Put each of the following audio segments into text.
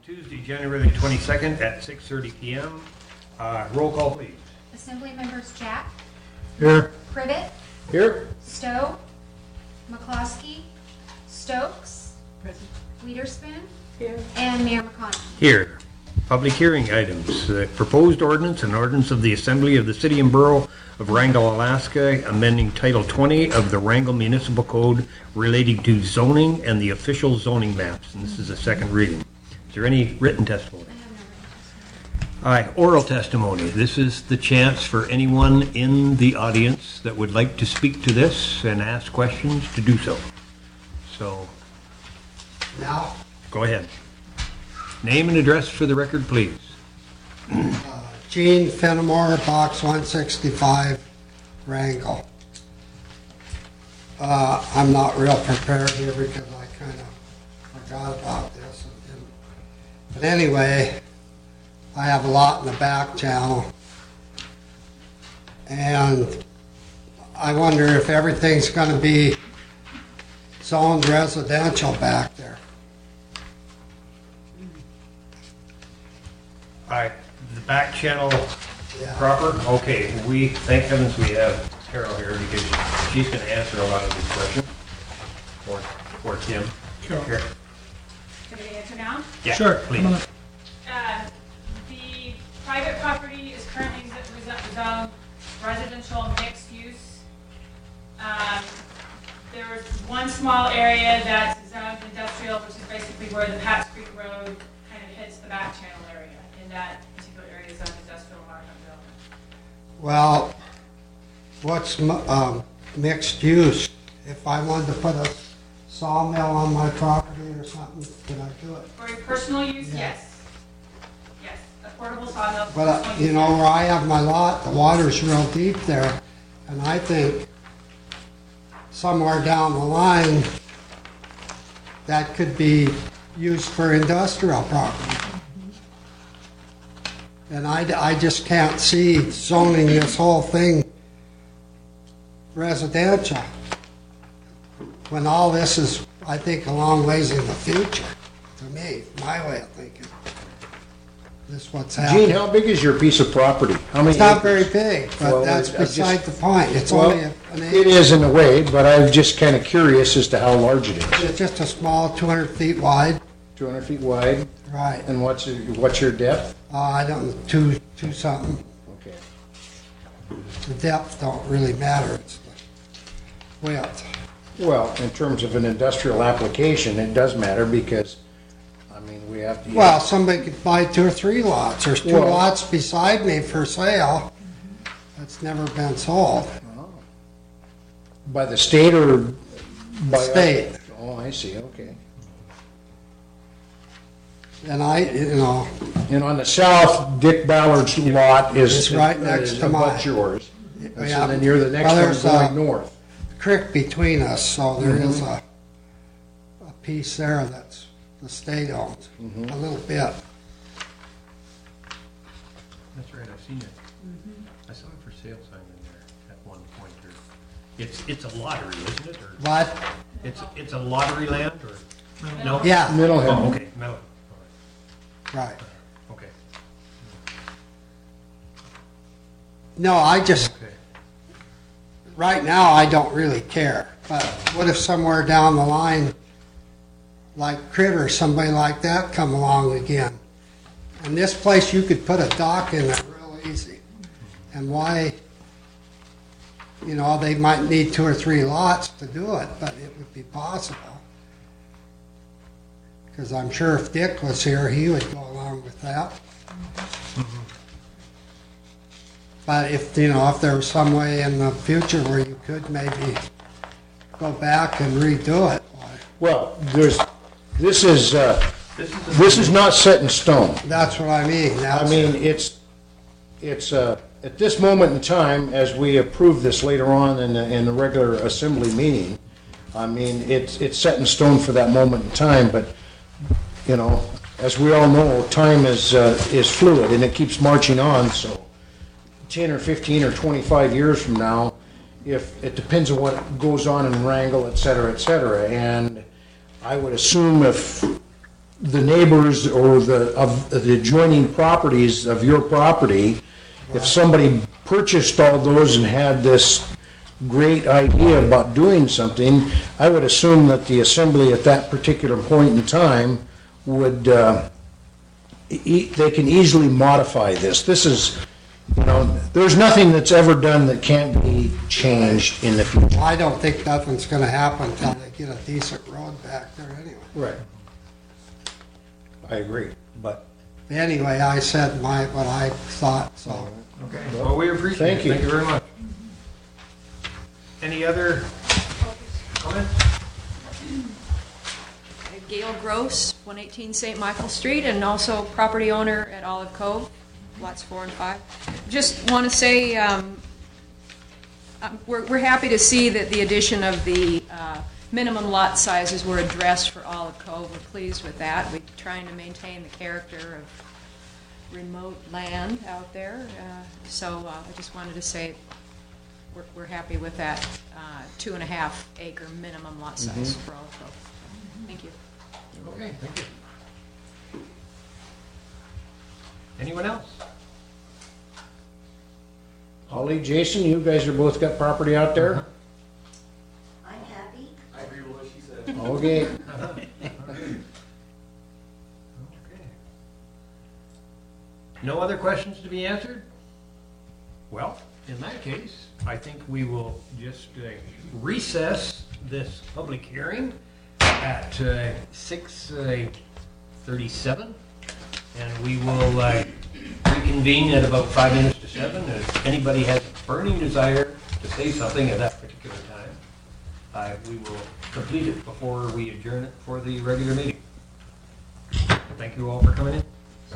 Tuesday, January 22nd at 6:30 p.m. Roll call, please. Assembly members Jack. Here. Privet. Here. Stowe. McCloskey. Stokes. Present. Wiederspin. Here. And Mayor McConnell. Here. Public hearing items. Proposed ordinance and ordinance of the Assembly of the City and Borough of Wrangell, Alaska, amending Title 20 of the Wrangell Municipal Code relating to zoning and the official zoning maps. And this is a second reading. Is there any written testimony? Aye, oral testimony. This is the chance for anyone in the audience that would like to speak to this and ask questions to do so. So, Now, go ahead. Name and address for the record, please. Gene Fenimore, Box 165, Wrangell. I'm not real prepared here because I kind of forgot about this. But anyway, I have a lot in the back channel, and I wonder if everything's going to be zoned residential back there. All right, the back channel Yeah. proper? Okay, thank heavens we have Carol here because she's going to answer a lot of these questions. Or Tim. Sure. Here. Can I answer now? Yeah, Sure. please. The private property is currently zoned residential mixed use. There's one small area that's zoned industrial, which is basically where the Pat Street Road kind of hits the back channel area. In that particular area is zoned industrial market building. Well, what's mixed use? If I wanted to put a sawmill on my property or something, could I do it? For a personal use, Yeah. yes. Yes, a portable sawmill. for But, personal you use, know, yes. where I have my lot, the water's real deep there, and I think somewhere down the line, that could be used for industrial property. And I just can't see zoning this whole thing residential, when all this is, I think, a long ways in the future, to me, my way of thinking. This is what's happening. Gene, how big is your piece of property? How many It's not acres? very big, but Well, that's I just- beside the point. It's Well, only an it acre. is in a way, but I'm just kind of curious as to how large it is. It's just a small 200 feet wide. 200 feet wide, Right. and what's your depth? I don't know, two something. Okay. The depth don't really matter. It's the width. Well, in terms of an industrial application, it does matter because, I mean, we have to. Well, somebody could buy 2 or 3 lots. There's 2 Well- lots beside me for sale. That's never been sold. By the state or by? State. Oh, I see, okay. And you know, And on the south, Dick Ballard's lot is. It's right next to abut mine. yours. And yeah. so then you're the next Well, one there's, going north. creek between us, so there Mm-hmm. is a piece there that's the state owns, Mm-hmm. a little bit. That's right, I've seen it. I saw a for sale sign in there at one point. It's a lottery, isn't it? Or But, it's a lottery land or? No? yeah, Middle Oh, Hill. okay, Melon. right. Okay. No, I just, Okay. right now, I don't really care. But what if somewhere down the line, like Critter, somebody like that come along again? And this place, you could put a dock in it real easy. And why, you know, they might need 2 or 3 lots to do it, but it would be possible. Because I'm sure if Dick was here, he would go along with that. But if, you know, if there was some way in the future where you could maybe go back and redo it, why, Well, this is not set in stone. that's what I mean. I That's- mean, it's at this moment in time, as we approve this later on in the regular assembly meeting, I mean, it's set in stone for that moment in time, but, you know, as we all know, time is fluid and it keeps marching on, so 10 or 15 or 25 years from now, if it depends on what goes on in Wrangell, et cetera, and I would assume if the neighbors or the adjoining properties of your property, if somebody purchased all those and had this great idea about doing something, I would assume that the assembly at that particular point in time would, they can easily modify this. This is, there's nothing that's ever done that can't be changed in the future. I don't think nothing's gonna happen until they get a decent road back there anyway. Right. I agree, but. Anyway, I said what I thought, so. Okay, well, we appreciate it. Thank you. Thank you very much. Any other comments? Gail Gross, 118 St. Michael Street, and also property owner at Olive Cove, lots 4 and 5. Just want to say we're happy to see that the addition of the minimum lot sizes were addressed for Olive Cove. We're pleased with that. We're trying to maintain the character of remote land out there. So I just wanted to say we're happy with that 2.5 acre minimum lot size for Olive Cove. Thank you. Okay, thank you. Anyone else? Holly, Jason, you guys are both got property out there? I'm happy. I agree with what she said. Okay. Okay. No other questions to be answered? Well, in that case, I think we will just recess this public hearing at 6:37, and we will reconvene at about 5 minutes to 7. If anybody has a burning desire to say something at that particular time, we will complete it before we adjourn it for the regular meeting. Thank you all for coming in.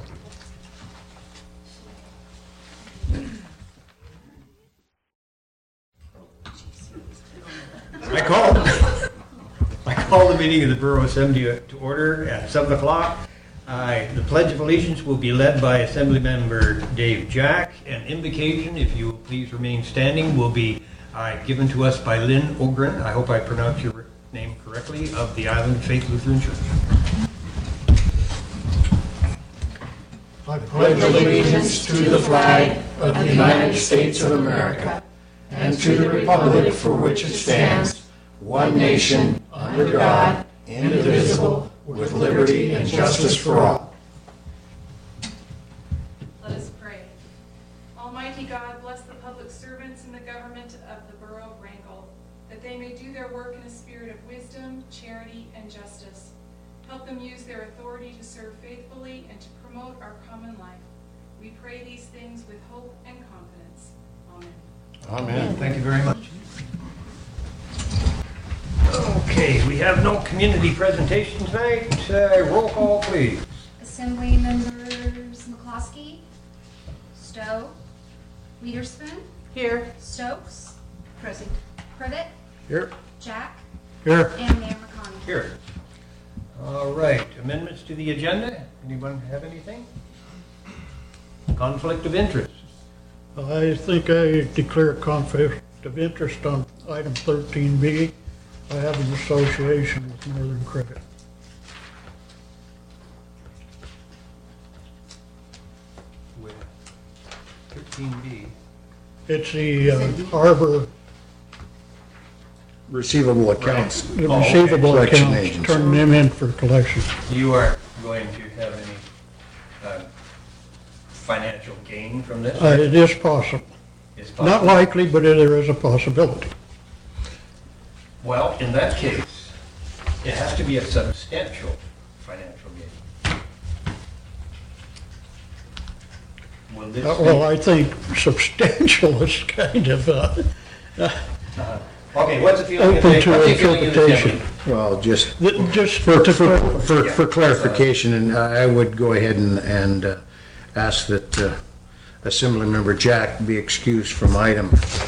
I call the meeting of the Borough Assembly to order at 7 o'clock. The Pledge of Allegiance will be led by Assembly Member Dave Jack. An invocation, if you will please remain standing, will be given to us by Lynn Ogren. I hope I pronounced your name correctly, of the Island Faith Lutheran Church. I pledge allegiance to the flag of the United States of America and to the republic for which it stands, one nation, under God, indivisible, with liberty and justice for all. Let us pray. Almighty God, bless the public servants in the government of the Borough of Wrangell, that they may do their work in a spirit of wisdom, charity, and justice. Help them use their authority to serve faithfully and to promote our common life. We pray these things with hope and confidence. Amen. Amen. Thank you very much. Okay, we have no community presentation tonight. Roll call, please. Assembly members McCloskey, Stowe, Wiederspin, Here. Stokes, Present. Privet, Here. Jack, Here. and Mayor McConnell. Here. All right, amendments to the agenda. Anyone have anything? Conflict of interest. I think I declare a conflict of interest on item 13B. I have an association with Northern Credit. With 13B. It's the harbor, Receivable accounts. the Oh, okay. receivable Collection accounts, agents. turning them in for collection. You aren't going to have any financial gain from this? It is possible. It's Not possible. likely, but there is a possibility. Well, in that case, it has to be a substantial financial gain. Will this Well, I think substantial is kind of, Okay, what's the feeling of open the, to what's the feeling of the interpretation. assembly? Well, just Just for clarification, and I would go ahead and ask that Assembly Member Jack be excused from item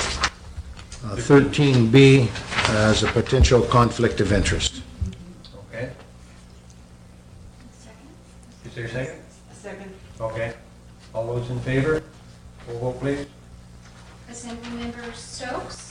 13B as a potential conflict of interest. Okay. Is there a second? Second. Okay. All those in favor? Roll vote, please. Assembly members Stokes,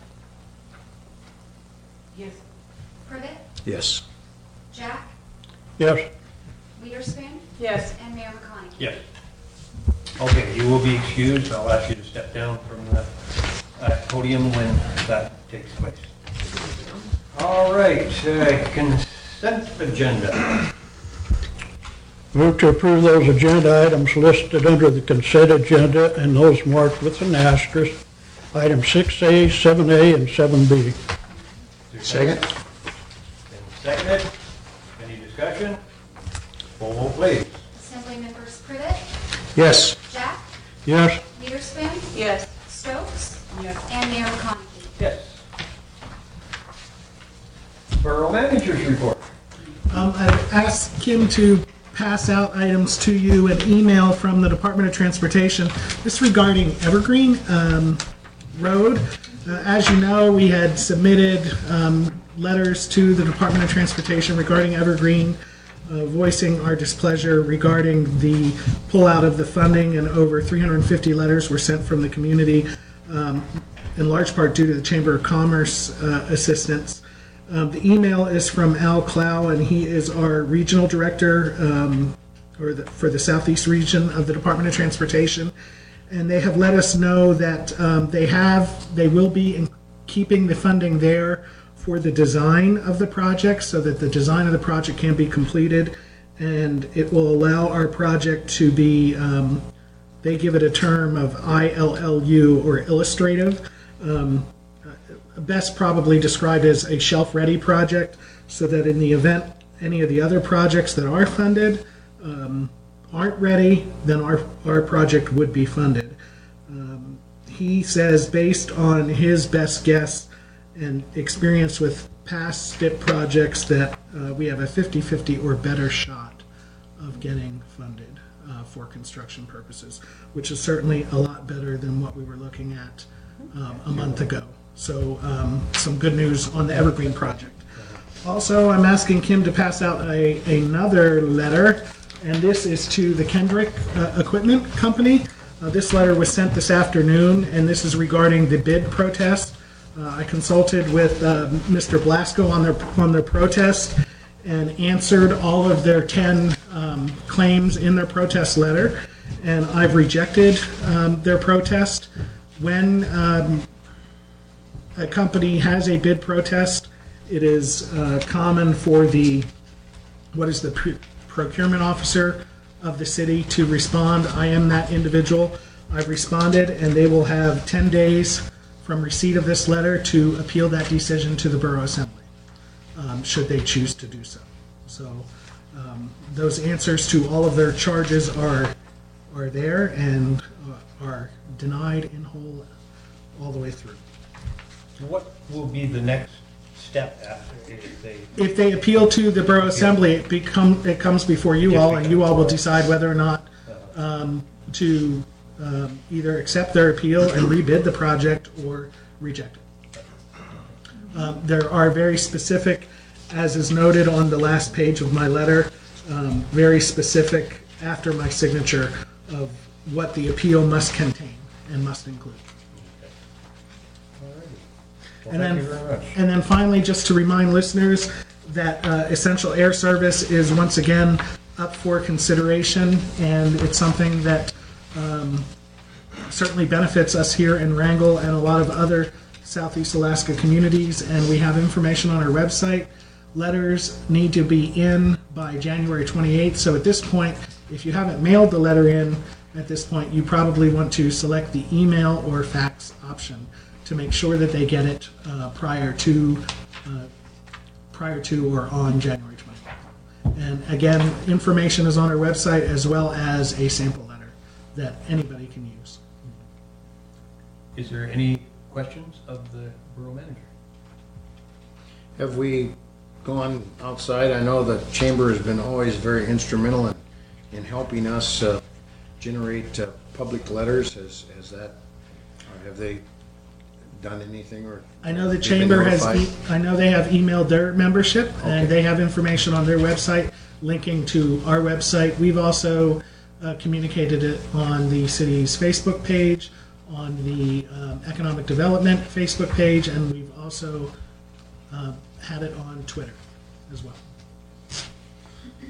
Yes. Privet, Yes. Jack, Yes. Witherspoon, Yes. and Mayor McConney. Yes. Okay, you will be excused. I'll ask you to step down from the podium when that takes place. All right, consent agenda. Move to approve those agenda items listed under the consent agenda and those marked with an asterisk. Items 6A, 7A, and 7B. Second? And seconded. Any discussion? Full vote, please. Assembly members Privet, Yes. Jack, Yes. Witherspoon, Yes. Stokes, Yes. and Mayor McConney. Yes. Borough Manager's Report. I've asked Kim to pass out items to you, an email from the Department of Transportation. This regarding Evergreen Road. As you know, we had submitted letters to the Department of Transportation regarding Evergreen, voicing our displeasure regarding the pullout of the funding, and over 350 letters were sent from the community, in large part due to the Chamber of Commerce assistance. The email is from Al Clow, and he is our regional director for the southeast region of the Department of Transportation. And they have let us know that they will be keeping the funding there for the design of the project, so that the design of the project can be completed, and it will allow our project to be, they give it a term of ILLU, or illustrative. Best probably described as a shelf-ready project, so that in the event any of the other projects that are funded aren't ready, then our project would be funded. He says, based on his best guess and experience with past STIP projects, that we have a 50-50 or better shot of getting funded for construction purposes, which is certainly a lot better than what we were looking at a month ago. So some good news on the Evergreen project. Also, I'm asking Kim to pass out another letter, and this is to the Kendrick Equipment Company. This letter was sent this afternoon, and this is regarding the bid protest. I consulted with Mr. Blasco on their protest and answered all of their 10 claims in their protest letter, and I've rejected their protest. When a company has a bid protest, it is common for the procurement officer of the city to respond. I am that individual. I've responded, and they will have 10 days from receipt of this letter to appeal that decision to the Borough Assembly, should they choose to do so. So those answers to all of their charges are there and are denied in whole all the way through. What will be the next step after if they appeal to the Borough Assembly, it comes before you all, and you all will decide whether or not to either accept their appeal and rebid the project or reject it. There are very specific, as is noted on the last page of my letter, very specific after my signature of what the appeal must contain and must include. Well, thank you very much. And then finally, just to remind listeners that Essential Air Service is once again up for consideration, and it's something that certainly benefits us here in Wrangell and a lot of other Southeast Alaska communities, and we have information on our website. Letters need to be in by January 28th, so at this point, if you haven't mailed the letter in at this point, you probably want to select the email or fax option to make sure that they get it prior to or on January 20th. And again, information is on our website, as well as a sample letter that anybody can use. Is there any questions of the Borough Manager? Have we gone outside? I know the Chamber has been always very instrumental in helping us generate public letters. Has that, or have they done anything? Or I know the they've been Chamber has, notified? I know they have emailed their membership, Okay. and they have information on their website linking to our website. We've also communicated it on the city's Facebook page, on the Economic Development Facebook page, and we've also had it on Twitter as well.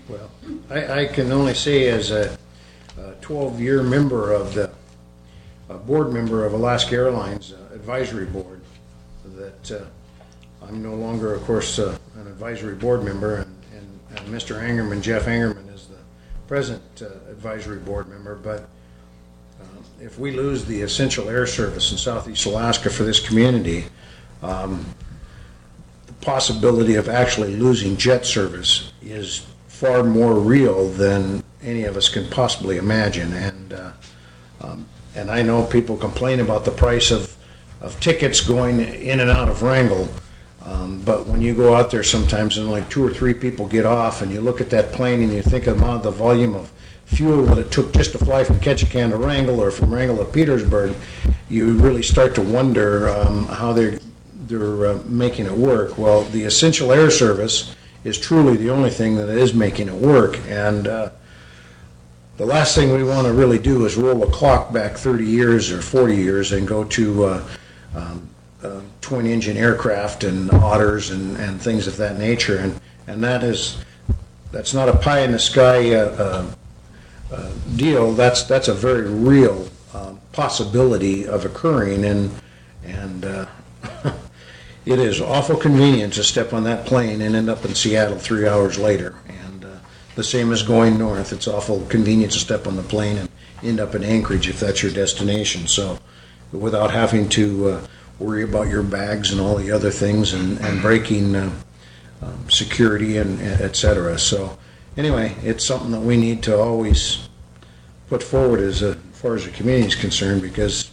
Well, I can only say as a 12-year member of the, a board member of Alaska Airlines Advisory Board, that I'm no longer, of course, an advisory board member, and Mr. Angerman, Jeff Angerman, is the present advisory board member, but if we lose the essential air service in Southeast Alaska for this community, the possibility of actually losing jet service is far more real than any of us can possibly imagine. And I know people complain about the price of tickets going in and out of Wrangell, but when you go out there sometimes and like 2 or 3 people get off and you look at that plane and you think about the volume of fuel that it took just to fly from Ketchikan to Wrangell or from Wrangell to Petersburg, you really start to wonder how they're making it work. Well, the essential air service is truly the only thing that is making it work, and the last thing we want to really do is roll a clock back 30 years or 40 years and go to twin-engine aircraft and otters and things of that nature, and that's not a pie-in-the-sky deal. That's a very real possibility of occurring, and it is awful convenient to step on that plane and end up in Seattle 3 hours later. And the same as going north. It's awful convenient to step on the plane and end up in Anchorage if that's your destination. So without having to worry about your bags and all the other things and breaking security and et cetera. So anyway, it's something that we need to always put forward as far as the community is concerned, because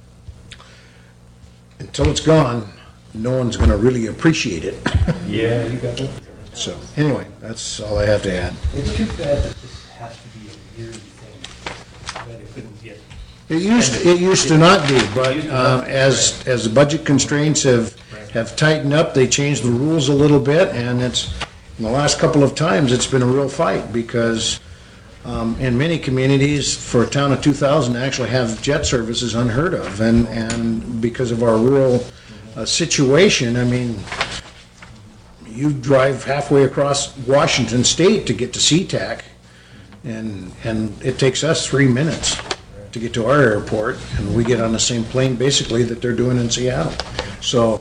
until it's gone, no one's going to really appreciate it. Yeah, you got it. So anyway, that's all I have to add. It's too bad that this has to be a yearly thing, that it couldn't get. It used to not be, but as the budget constraints have tightened up, they changed the rules a little bit, and it's in the last couple of times it's been a real fight, because in many communities, for a town of 2,000 to actually have jet service is unheard of, and because of our rural situation, I mean, you drive halfway across Washington State to get to SeaTac, and it takes us 3 minutes to get to our airport, and we get on the same plane basically that they're doing in Seattle. So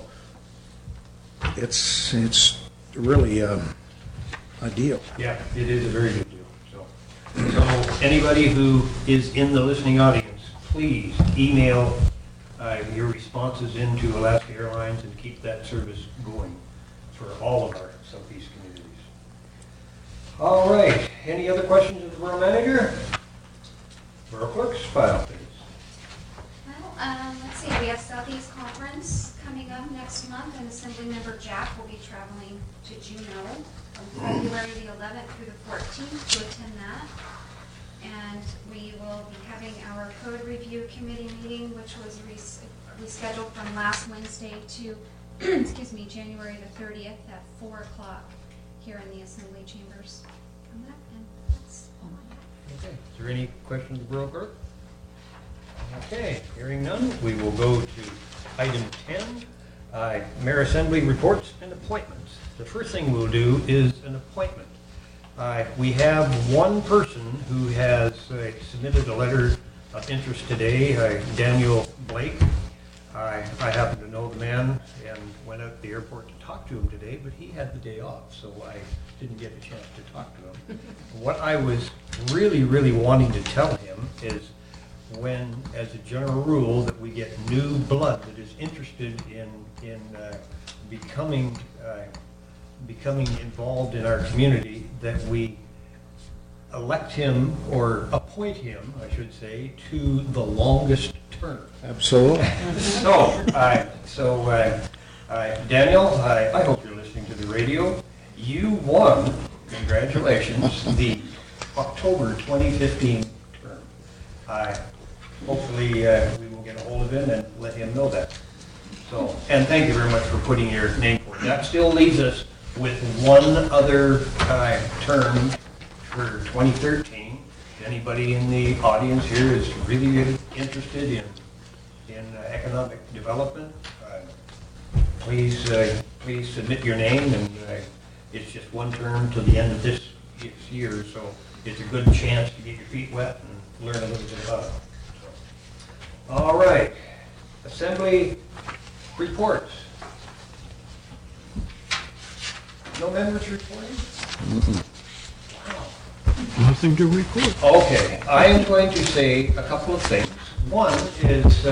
it's really a deal. Yeah, it is a very good deal. So anybody who is in the listening audience, please email your responses into Alaska Airlines and keep that service going for all of our southeast communities. All right, any other questions of the borough manager? Borough clerk's file, please. Well, let's see, we have Southeast Conference coming up next month, and Assemblymember Jack will be traveling to Juneau from February the 11th through the 14th to attend that. And we will be having our code review committee meeting, which was rescheduled from last Wednesday to, excuse me, January the 30th at 4 o'clock here in the Assembly Chambers. Coming up, and that's all I have. Okay, is there any questions of the borough clerk? Okay, hearing none, we will go to item 10, Mayor Assembly reports and appointments. The first thing we'll do is an appointment. We have one person who has submitted a letter of interest today, Daniel Blake. I happen to know the man and went out to the airport to talk to him today, but he had the day off, so I didn't get a chance to talk to him. What I was really wanting to tell him is, when, as a general rule, that we get new blood that is interested in becoming involved in our community, that we elect him, or appoint him, I should say, to the longest term. Absolutely. Daniel, I hope you're listening to the radio. You won, congratulations, the October 2015 term. Hopefully we will get a hold of him and let him know that. So, and thank you very much for putting your name forward. That still leaves us with one other term for 2013. If anybody in the audience here is really interested in economic development, please submit your name, and it's just one term to the end of this each year, so it's a good chance to get your feet wet and learn a little bit about it. So. All right, Assembly reports. No members reporting? Nothing to report. Okay, I am going to say a couple of things. One is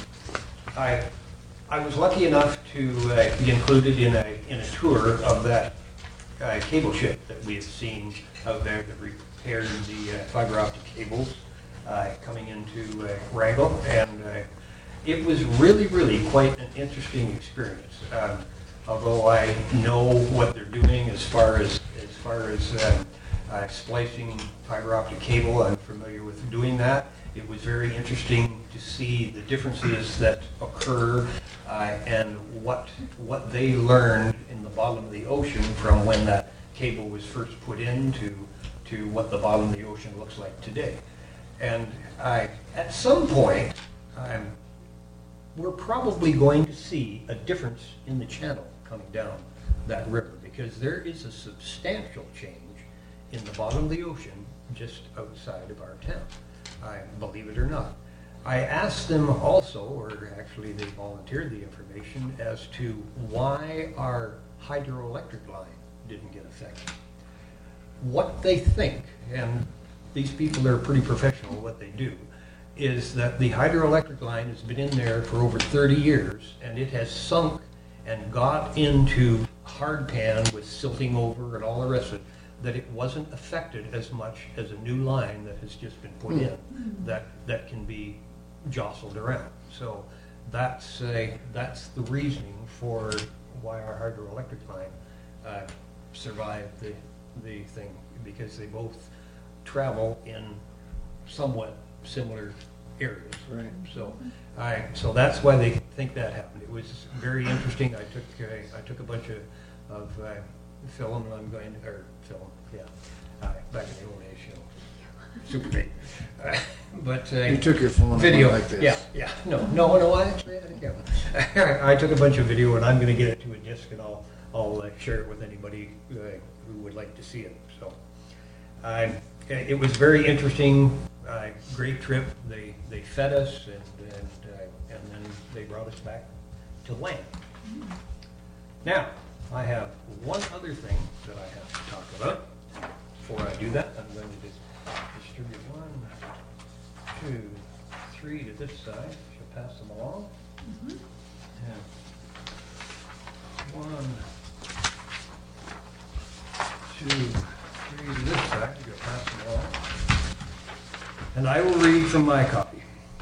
I was lucky enough to be included in a tour of that cable ship that we have seen out there that repaired the fiber optic cables coming into Wrangell, and it was really quite an interesting experience. Although I know what they're doing as far as splicing fiber optic cable, I'm familiar with doing that. It was very interesting to see the differences that occur and what they learned in the bottom of the ocean from when that cable was first put in to what the bottom of the ocean looks like today. And at some point, we're probably going to see a difference in the channel coming down that river, because there is a substantial change in the bottom of the ocean just outside of our town, believe it or not. I asked them also, or actually they volunteered the information, as to why our hydroelectric line didn't get affected. What they think, and these people are pretty professional at what they do, is that the hydroelectric line has been in there for over 30 years, and it has sunk and got into hard pan with silting over and all the rest of it, that it wasn't affected as much as a new line that has just been put in that can be jostled around. So that's the reasoning for why our hydroelectric line survived the thing, because they both travel in somewhat similar areas. Right. So that's why they think that happened. It was very interesting. I took a bunch of film, and I'm going to, or film, back in the old days, Super 8. But You took your phone video like this. Yeah. No. I actually had a camera. I took a bunch of video, and I'm going to get it to a disc, and I'll share it with anybody who would like to see it. So, it was very interesting. Great trip. They fed us, and then they brought us back to land. Now, I have one other thing that I have to talk about. Before I do that, I'm going to just distribute 1, 2, 3 to this side. She'll pass them along. And 1, 2, 3 to this side. She'll pass them along. And I will read from my copy.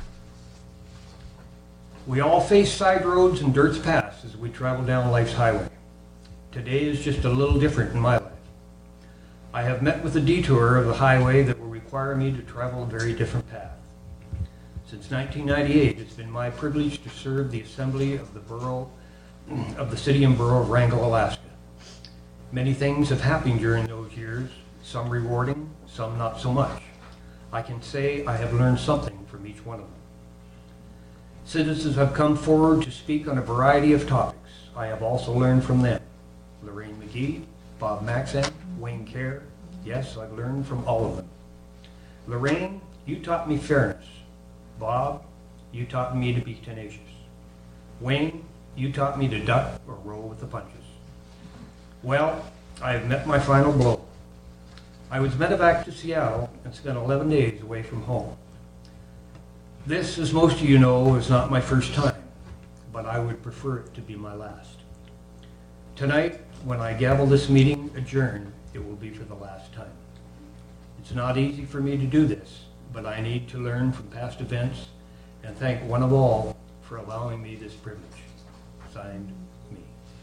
We all face side roads and dirt's paths as we travel down life's highway. Today is just a little different in my life. I have met with a detour of the highway that will require me to travel a very different path. Since 1998, it's been my privilege to serve the Assembly of the City and Borough of Wrangell, Alaska. Many things have happened during those years, some rewarding, some not so much. I can say I have learned something from each one of them. Citizens have come forward to speak on a variety of topics. I have also learned from them. Lorraine McGee, Bob Maxam, Wayne Kerr. Yes, I've learned from all of them. Lorraine, you taught me fairness. Bob, you taught me to be tenacious. Wayne, you taught me to duck or roll with the punches. Well, I have met my final blow. I was medevac to Seattle and spent 11 days away from home. This, as most of you know, is not my first time, but I would prefer it to be my last. Tonight, when I gavel this meeting adjourned, it will be for the last time. It's not easy for me to do this, but I need to learn from past events and thank one of all for allowing me this privilege. Signed, me.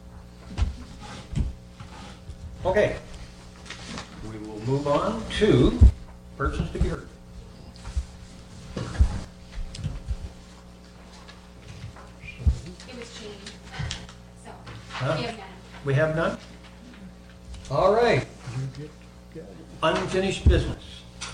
Okay, we will move on to persons to be heard. It was changed, so, Huh? we have none. We have none? All right. Unfinished business.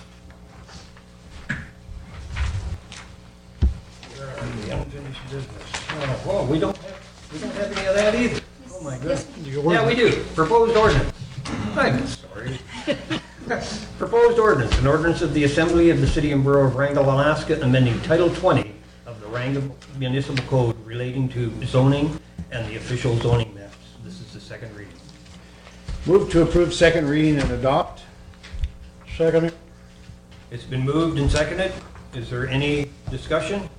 Where are the unfinished business? Oh, we don't have any of that either. Oh my goodness. Yeah, we do. Proposed ordinance. I'm sorry. Proposed ordinance, an ordinance of the Assembly of the City and Borough of Wrangell, Alaska, amending Title 20 of the Wrangell Municipal Code relating to zoning and the official zoning maps. This is the second reading. Move to approve second reading and adopt. Second. It's been moved and seconded. Is there any discussion?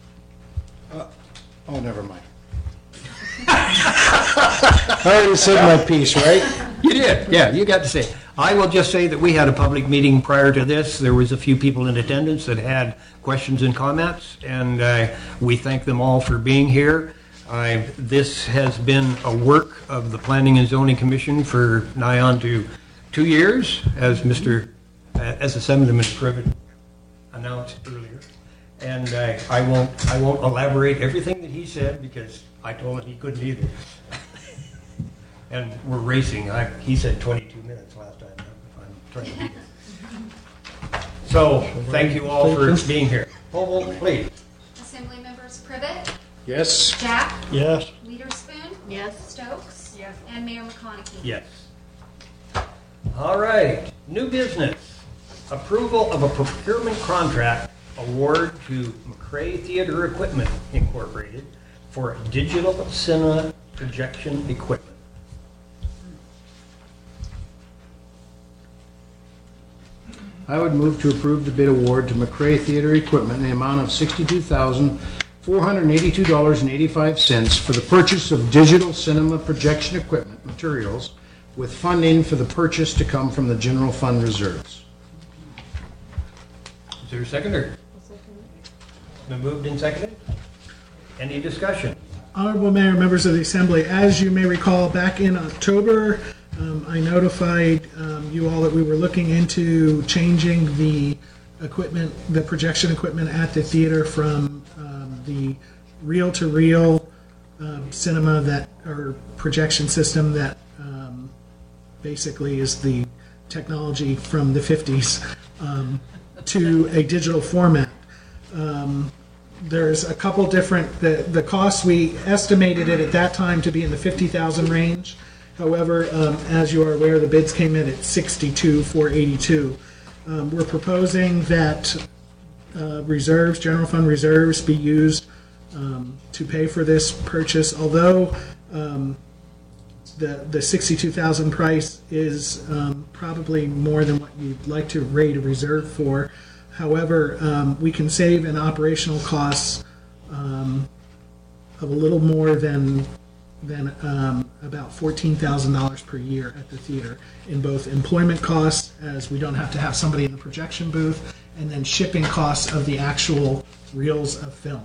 Oh, never mind. I already said my piece, right? You did, yeah, you got to say. I will just say that we had a public meeting prior to this. There was a few people in attendance that had questions and comments, and we thank them all for being here. This has been a work of the Planning and Zoning Commission for nigh on to 2 years, as Assemblyman Privet announced earlier. And I won't elaborate everything that he said because I told him he couldn't either. And we're racing. He said 22 minutes last time. I'm trying to beat it. So thank you all for being here. Poll vote, please. Assembly members Privet, Yes. Jack, Yes. Witherspoon, Yes. Stokes, Yes. and Mayor McConaughey. Yes. All right. New business. Approval of a procurement contract award to McCrae Theater Equipment Incorporated for digital cinema projection equipment. I would move to approve the bid award to McCrae Theater Equipment in the amount of $62,482.85 for the purchase of digital cinema projection equipment materials, with funding for the purchase to come from the general fund reserves. Is there a seconder? Been moved and seconded? Any discussion? Honorable Mayor, members of the Assembly, as you may recall, back in October, I notified you all that we were looking into changing the equipment, the projection equipment at the theater from the reel-to-reel cinema that, or projection system that basically is the technology from the 50s to a digital format. There's a couple different, the costs, we estimated it at that time to be in the $50,000 range. However, as you are aware, the bids came in at $62,482. We're proposing that reserves, general fund reserves, be used to pay for this purchase. Although the $62,000 price is probably more than what you'd like to rate a reserve for. However, we can save in operational costs of a little more than about $14,000 per year at the theater in both employment costs, as we don't have to have somebody in the projection booth, and then shipping costs of the actual reels of film.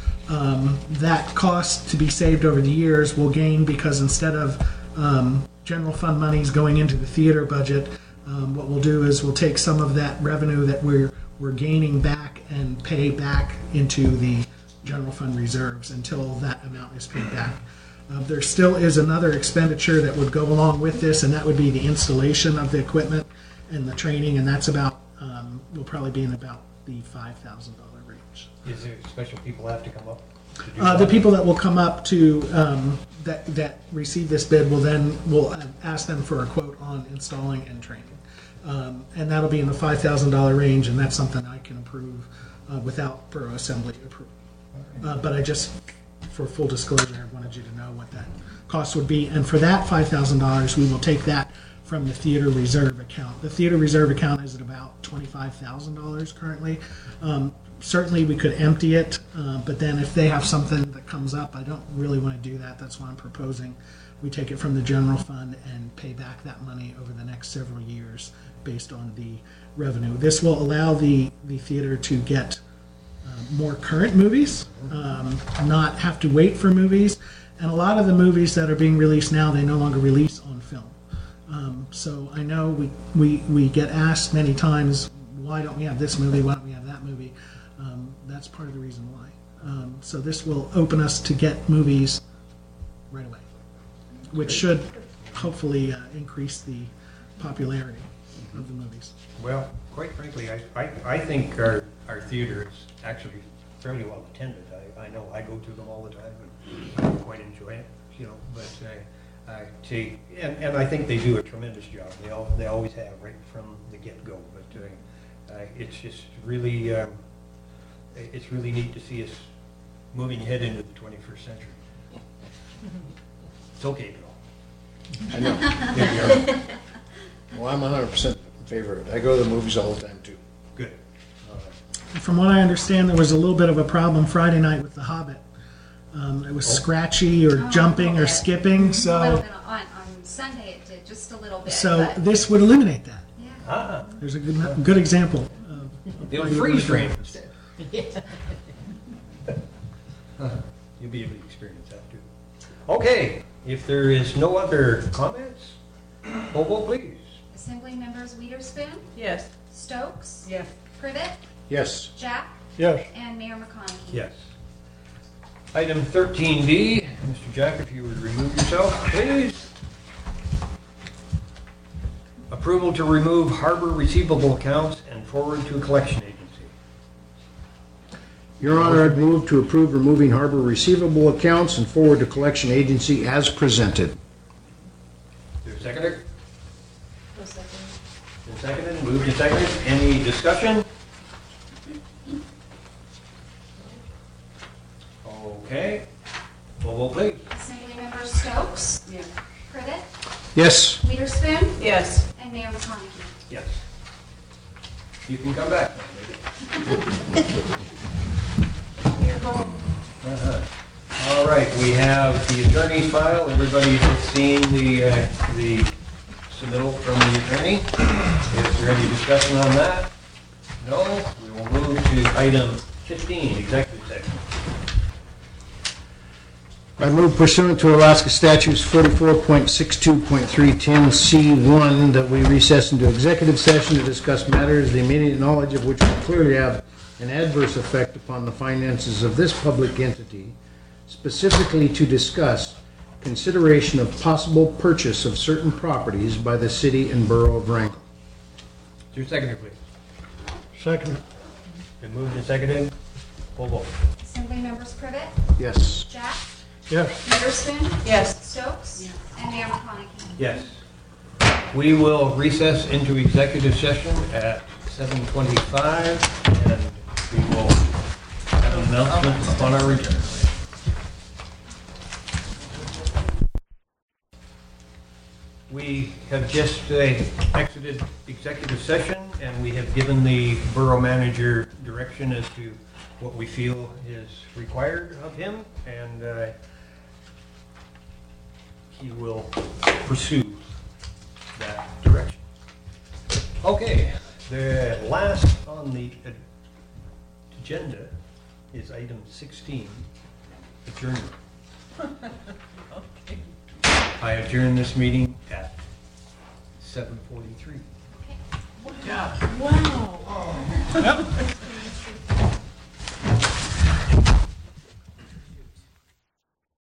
That cost to be saved over the years will gain because instead of general fund monies going into the theater budget, what we'll do is we'll take some of that revenue that we're gaining back and pay back into the general fund reserves until that amount is paid back. There still is another expenditure that would go along with this, and that would be the installation of the equipment and the training, and that's about, will probably be in about the $5,000 range. Is there special people have to come up to do The that? people that will come up to, that receive this bid will ask them for a quote on installing and training. And that'll be in the $5,000 range, and that's something I can approve without Borough Assembly approval. But I just, for full disclosure, I wanted you to know what that cost would be. And for that $5,000, we will take that from the theater reserve account. The theater reserve account is at about $25,000 currently. Certainly we could empty it, but then if they have something that comes up, I don't really want to do that. That's why I'm proposing we take it from the general fund and pay back that money over the next several years based on the revenue. This will allow the theater to get more current movies, not have to wait for movies. And a lot of the movies that are being released now, they no longer release on film. So I know we get asked many times, why don't we have this movie, why don't we have that movie? That's part of the reason why. So this will open us to get movies right away, which should hopefully increase the popularity of the movies. Well, quite frankly, I think our theater is actually fairly well attended. I know I go to them all the time, and I quite enjoy it, you know, but And I think they do a tremendous job. They always have, right from the get-go. But it's just really, it's really neat to see us moving ahead into the 21st century. It's okay, Bill. I know. Well, I'm 100% in favor of it. I go to the movies all the time, too. Good. From what I understand, there was a little bit of a problem Friday night with The Hobbit. It was scratchy or jumping or skipping, Well, so on Sunday it did, just a little bit. so but- this would eliminate that. Yeah. There's a good example. The old freeze frame. You'll be able to experience that too. Okay, if there is no other comments, Bobo, please. Assembly members Witherspoon, Yes. Stokes, Yes. Privet, Yes. Jack, Yes. and Mayor McConaughey. Yes. Item 13D, Mr. Jack, if you would remove yourself, please. Approval to remove harbor receivable accounts and forward to a collection agency. Your Honor, I'd move to approve removing harbor receivable accounts and forward to collection agency as presented. Is there a seconder? Been seconded, moved and seconded. Any discussion? Okay. Bobo, please. Assembly members Stokes, Yes. Privet, Yes. Witherspoon, Yes. and Mayor McConaughey. Yes. You can come back. All right, we have the attorney's file. Everybody has seen the submittal from the attorney. Is there any discussion on that? No? We will move to item 15, executive session. I move pursuant to Alaska Statutes 44.62.310C1 that we recess into executive session to discuss matters the immediate knowledge of which will clearly have an adverse effect upon the finances of this public entity, specifically to discuss consideration of possible purchase of certain properties by the city and borough of Wrangell. Is there a seconder, please? Second. Been moved and seconded. Bobo. Assembly members Privet, Yes. Jack, Yes. Witherspoon, Yes. Stokes, and Mayor McConaughey. Yes. We will recess into executive session at 7:25, and we will have an announcement upon our return. We have just exited executive session, and we have given the borough manager direction as to what we feel is required of him, and he will pursue that direction. Okay, the last on the agenda is item 16, adjournment. I adjourn this meeting at 7:43. Wow.